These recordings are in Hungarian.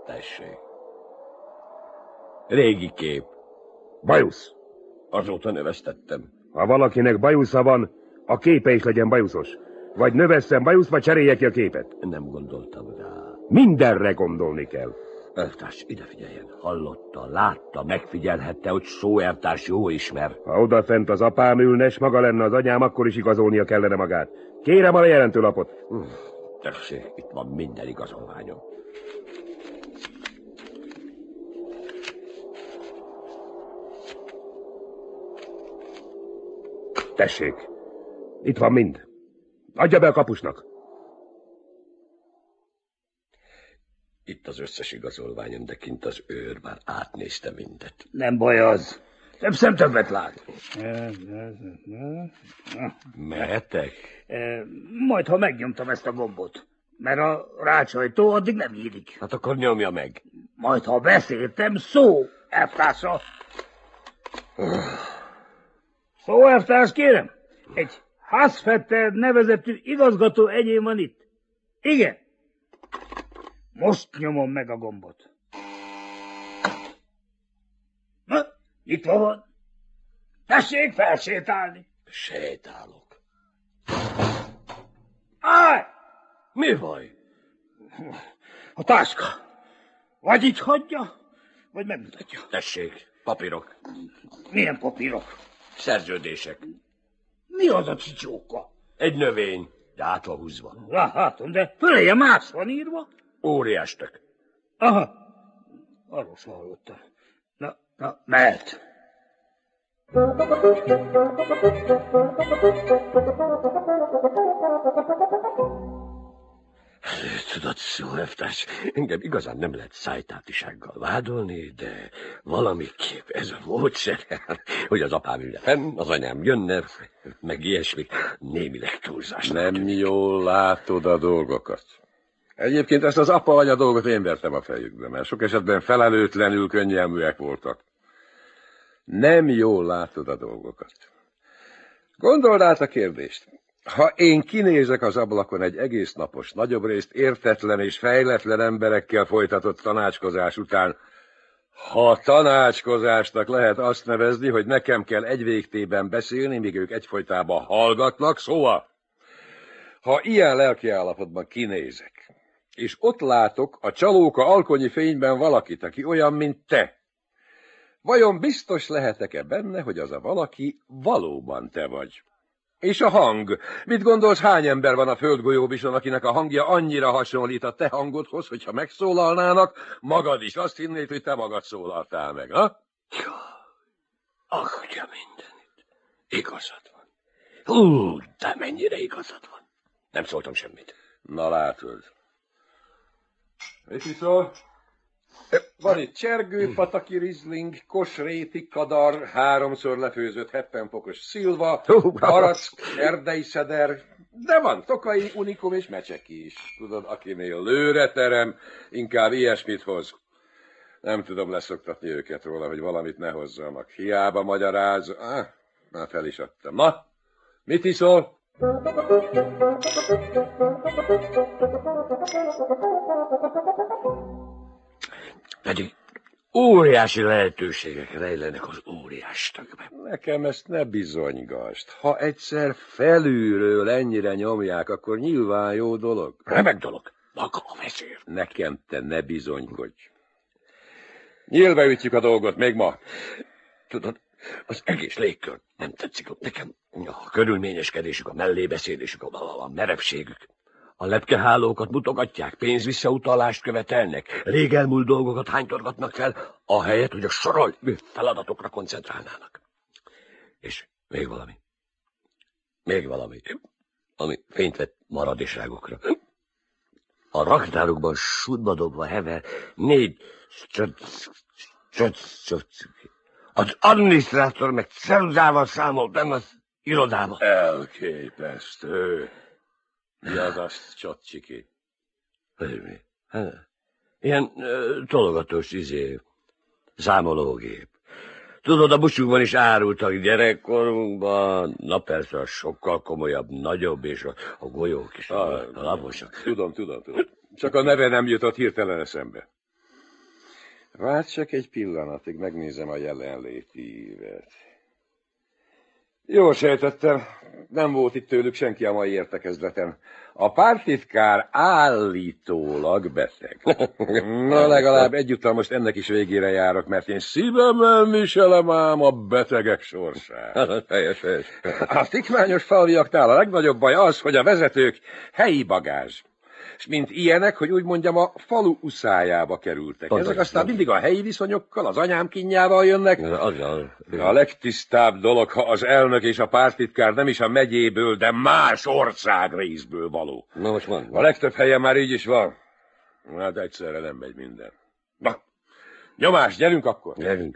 Tessék. Régi kép. Bajusz. Azóta növesztettem. Ha valakinek bajusza van, a képe is legyen bajuszos. Vagy növesszen bajusz, vagy cserélje ki a képet. Nem gondoltam rá. Mindenre gondolni kell. Elvtárs, ide figyeljen. Hallotta, látta, megfigyelhette, hogy Sóertárs jó ismer. Ha odafent az apám ülne, s maga lenne az anyám, akkor is igazolnia kellene magát. Kérem a lejelentő lapot. Tessék, itt van minden igazolványom. Tessék, itt van mind. Adja be a kapusnak. Itt az összes igazolványom, de kint az őr már átnézte mindet. Nem baj az. Több szem többet lát. Mehetek? Majd, ha megnyomtam ezt a gombot. Mert a rácsajtó addig nem nyílik. Hát akkor nyomja meg. Majd, ha beszéltem, szó, elvtársa. Szó, elvtárs, kérem. Egy Hassfetter nevezetű igazgató egyén van itt. Igen. Most nyomom meg a gombot. Na, nyitva van. Tessék felsétálni. Sétálok. Állj! Mi baj? A táska. Vagy itt hagyja, vagy megmutatja. Tessék, papírok. Milyen papírok? Szerződések. Mi az a csicsóka? Egy növény, de át van húzva. Látom, de föléje más van írva. Óriás tök. Aha, arról sem hallottam. Na, mehet. Tudod, Szóelvtárs, engem igazán nem lehet szájtátisággal vádolni, de valamiképp ez a módszer, hogy az apám ülne fenn, az anyám jönne, meg ilyesmi, némileg túlzás. Nem jól látod a dolgokat. Egyébként ezt az apa-anya dolgot én vertem a fejükbe, mert sok esetben felelőtlenül könnyelműek voltak. Nem jól látod a dolgokat. Gondold át a kérdést. Ha én kinézek az ablakon egy egész napos, nagyobb részt értetlen és fejletlen emberekkel folytatott tanácskozás után, ha tanácskozásnak lehet azt nevezni, hogy nekem kell egy végtében beszélni, míg ők egyfolytában hallgatnak, szóval, ha ilyen lelkiállapotban kinézek, és ott látok a csalóka alkonyi fényben valakit, aki olyan, mint te, vajon biztos lehetek-e benne, hogy az a valaki valóban te vagy? És a hang? Mit gondolsz, hány ember van a földgolyóbison, akinek a hangja annyira hasonlít a te hangodhoz, hogyha megszólalnának, magad is azt hinnéd, hogy te magad szólaltál meg, ha? Atya mindenit. Igazad van. De mennyire igazad van. Nem szóltam semmit. Na látod. Mit iszol? Van itt csergőpataki rizling, kosréti kadar, 3-szor lefőzött 70 fokos szilva, barack, erdei szeder, de van tokai, unikum és mecseki is. Tudod, akinél lőre terem, inkább ilyesmit hoz. Nem tudom leszoktatni őket róla, hogy valamit ne hozzanak. Hiába magyaráz. Már fel is adtam. Na, mit iszol? Pedig óriási lehetőségek rejlenek az óriás tökben. Nekem ezt ne bizonygasd. Ha egyszer felülről ennyire nyomják, akkor nyilván jó dolog. Remek dolog. Maga a vezér. Nekem te ne bizonykodj. Nyílbe ütjük a dolgot, még ma. Tudod, az egész légkör nem tetszik nekem. A körülményeskedésük, a mellébeszélésük, a merevségük. A lepkehálókat mutogatják, pénzvisszautalást követelnek, rég elmúlt dolgokat hánytorgatnak fel, ahelyett, hogy a sorolt feladatokra koncentrálnának. És még valami. Ami fényt vett maradéságokra. A raktárukban sútba dobva hever 4 az adminisztrátor meg ceruzával számolt benne az irodába. Elképesztő. Mi az azt, Csotcsiki? Ilyen tologatós számológép. Tudod, a busunkban is árultak gyerekkorunkban. Na persze, a sokkal komolyabb, nagyobb, és a golyók is a laposak. Tudom. Csak a neve nem jutott hirtelen eszembe. Várj csak egy pillanatig, megnézem a jelenléti ívet. Jól sejtettem, nem volt itt tőlük senki a mai értekezleten. A pártitkár állítólag beteg. Na, legalább egyúttal most ennek is végére járok, mert én szívemmel viselem ám a betegek sorsát. Helyes. A tikmányos falviaknál a legnagyobb baj az, hogy a vezetők helyi bagázs. És mint ilyenek, hogy úgy mondjam, a falu uszájába kerültek. Ezek aztán mindig a helyi viszonyokkal, az anyám kínjával jönnek. A legtisztább dolog, ha az elnök és a pártitkár nem is a megyéből, de más országrészből való. Na most van. A legtöbb helyen már így is van. Hát egyszerre nem megy minden. Na, nyomás, gyerünk akkor. Gyerünk.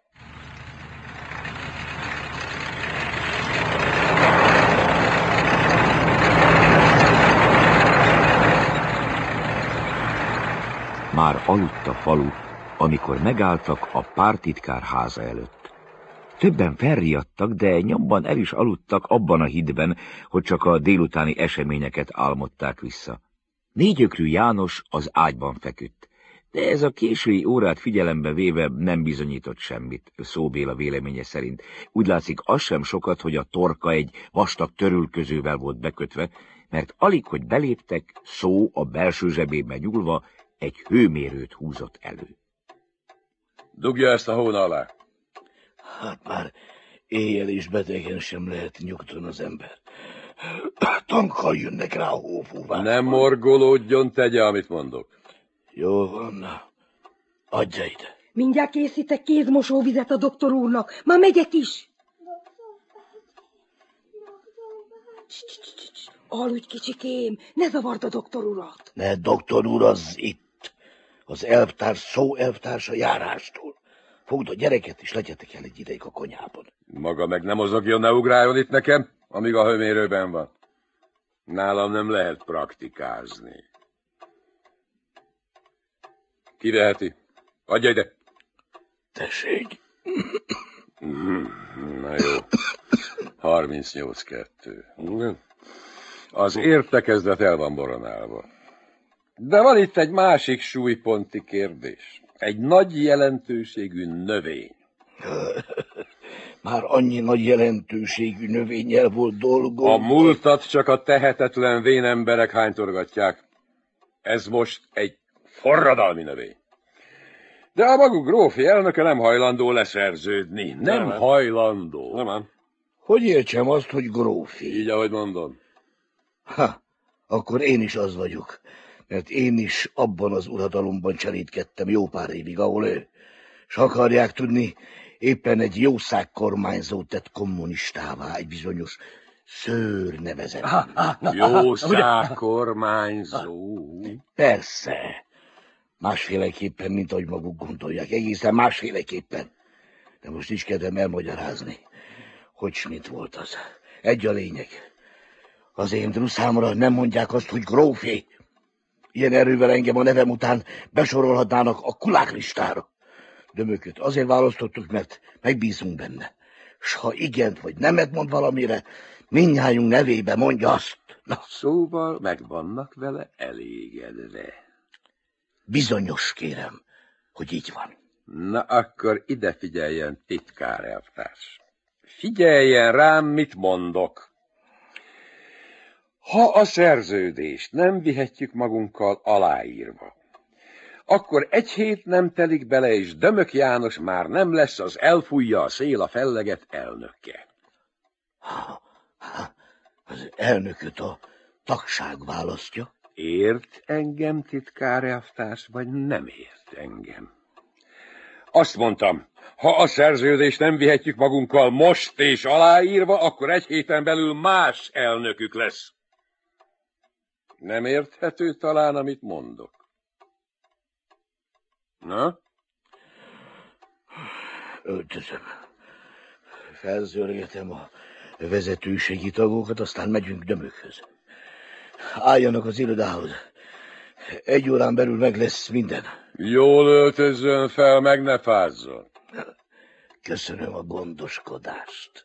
Már aludt a falu, amikor megálltak a pártitkár háza előtt. Többen felriadtak, de nyomban el is aludtak abban a hitben, hogy csak a délutáni eseményeket álmodták vissza. Négyökrű János az ágyban feküdt, de ez a késői órát figyelembe véve nem bizonyított semmit, Szóbéla véleménye szerint. Úgy látszik, az sem sokat, hogy a torka egy vastag törülközővel volt bekötve, mert alig, hogy beléptek, Szó a belső zsebébe nyúlva egy hőmérőt húzott elő. Dugja ezt a hóna alá. Hát már éjjel is betegen sem lehet nyugton az ember. Tankkal jönnek rá a hófúvár. Nem morgolódjon, tegye, amit mondok. Jó van, na. Adja ide. Mindjárt készítek kézmosóvizet a doktor úrnak. Már megyek is. Aludj, kicsikém, ne zavard a doktor urat. Ne, doktor úr, az itt. Az elvtárs, Szó elvtársa járástól. Fogd a gyereket, és legyetek el egy ideig a konyhában. Maga meg nem mozogjon, ne ugráljon itt nekem, amíg a hőmérőben van. Nálam nem lehet praktikázni. Kiveheti. Adja ide. Tessék. Na jó. 38-2. Az értekezlet el van boronálva. De van itt egy másik súlyponti kérdés. Egy nagy jelentőségű növény. Már annyi nagy jelentőségű növényel volt dolgom. A múltat csak a tehetetlen vén emberek hánytorgatják. Ez most egy forradalmi növény. De a maguk grófi elnöke nem hajlandó leszerződni. Nem hajlandó. Nem. Hogy értsem azt, hogy grófi? Így, ahogy mondom. Ha, akkor én is az vagyok. Mert én is abban az uradalomban cserítkedtem jó pár évig, ahol ő. S akarják tudni, éppen egy jószágkormányzó tett kommunistává, egy bizonyos Szőr nevezett. Jószágkormányzó. Persze. Másféleképpen, mint ahogy maguk gondolják. Egészen másféleképpen. De most is kedvem elmagyarázni, hogy s mit volt az. Egy a lényeg. Az én druszámra nem mondják azt, hogy grófi. Ilyen erővel engem a nevem után besorolhatnának a kulák listára. Dömököt azért választottuk, mert megbízunk benne. S ha igent vagy nemet mond valamire, mindnyájunk nevébe mondja azt. Na. Szóval meg vannak vele elégedve. Bizonyos, kérem, hogy így van. Na akkor ide figyeljen, titkár elvtárs. Figyeljen rám, mit mondok. Ha a szerződést nem vihetjük magunkkal aláírva, akkor egy hét nem telik bele, és Dömök János már nem lesz az elfújja a szél a felleget elnöke. Az elnököt a tagság választja. Ért engem, titkár elvtárs, vagy nem ért engem? Azt mondtam, ha a szerződést nem vihetjük magunkkal most és aláírva, akkor egy héten belül más elnökük lesz. Nem érthető talán, amit mondok? Na? Öltözöm. Felzörgetem a vezetőségi tagokat, aztán megyünk Dömökhöz. Álljanak az irodához. Egy órán belül meg lesz minden. Jól öltözzön fel, meg ne fázzon. Köszönöm a gondoskodást.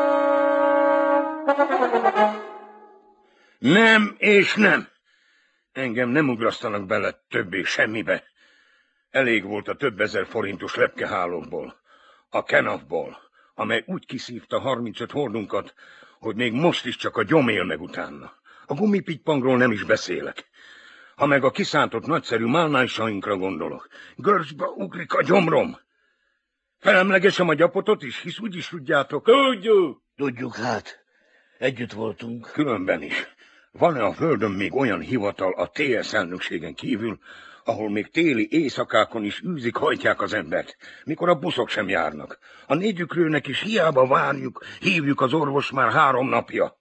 Nem és nem. Engem nem ugrasztanak bele többé semmibe. Elég volt a több ezer forintos lepkehálókból, a kenafból, amely úgy kiszívta 35 hordunkat, hogy még most is csak a gyom él meg utána. A gumipitypangról nem is beszélek. Ha meg a kiszántott nagyszerű málnásainkra gondolok, görcsbe ugrik a gyomrom. Felemlegesem a gyapotot is, hisz úgy is tudjátok. Tudjuk! Tudjuk hát. Együtt voltunk. Különben is. Van-e a földön még olyan hivatal a TS elnökségen kívül, ahol még téli éjszakákon is űzik, hajtják az embert, mikor a buszok sem járnak. A négyükrőnek is hiába várjuk, hívjuk az orvos már 3 napja.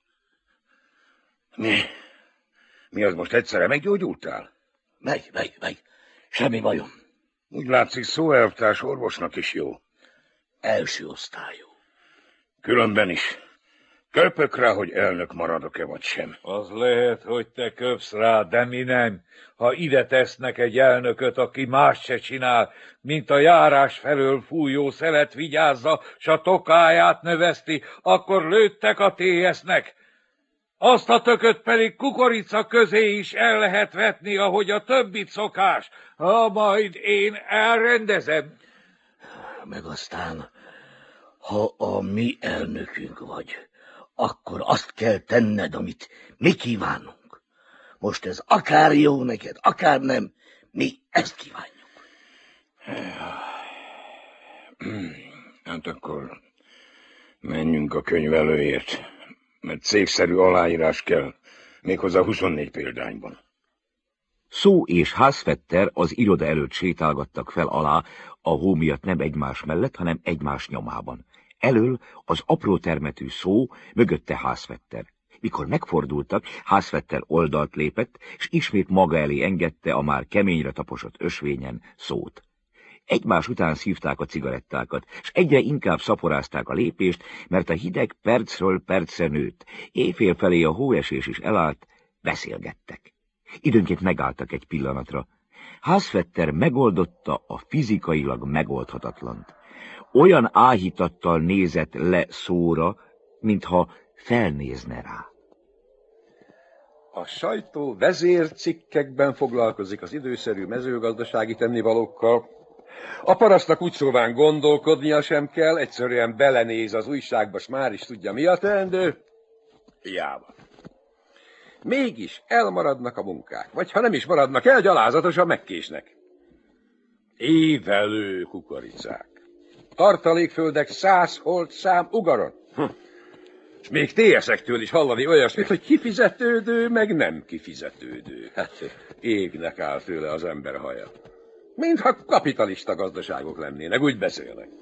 Mi az most egyszerre meggyógyultál? Megy. Semmi bajom. Úgy látszik, szóelvtárs orvosnak is jó. Első osztályú. Különben is. Köpök rá, hogy elnök maradok-e vagy sem. Az lehet, hogy te köpsz rá, de mi nem. Ha ide tesznek egy elnököt, aki más se csinál, mint a járás felől fújó szelet vigyázza, s a tokáját növeszti, akkor lőttek a TS-nek. Azt a tököt pedig kukorica közé is el lehet vetni, ahogy a többit szokás. Ha majd én elrendezem. Meg aztán, ha a mi elnökünk vagy, akkor azt kell tenned, amit mi kívánunk. Most ez akár jó neked, akár nem, mi ezt kívánjuk. Hát akkor menjünk a könyvelőért, mert cégszerű aláírás kell, méghozzá 24 példányban. Szó és Házfetter az iroda előtt sétálgattak fel alá, a hó miatt nem egymás mellett, hanem egymás nyomában. Elől az apró termetű Szó, mögötte Házfetter. Mikor megfordultak, Házfetter oldalt lépett, és ismét maga elé engedte a már keményre taposott ösvényen Szót. Egymás után szívták a cigarettákat, és egyre inkább szaporázták a lépést, mert a hideg percről percre nőtt. Éjfél felé a hóesés is elállt, beszélgettek. Időnként megálltak egy pillanatra. Házfetter megoldotta a fizikailag megoldhatatlant. Olyan áhítattal nézett le Szóra, mintha felnézne rá. A sajtó vezércikkekben foglalkozik az időszerű mezőgazdasági tennivalókkal. A parasztnak úgy szóván gondolkodnia sem kell, egyszerűen belenéz az újságba, s már is tudja, mi a teendő. Hiába. Mégis elmaradnak a munkák, vagy ha nem is maradnak el, gyalázatosan megkésnek. Évelő kukoricák. Tartalékföldek 100 holdszám ugaron. És még TS-ektől is hallani olyasmit, hogy kifizetődő, meg nem kifizetődő. Hát égnek áll tőle az ember haja. Mintha kapitalista gazdaságok lennének, úgy beszélnek.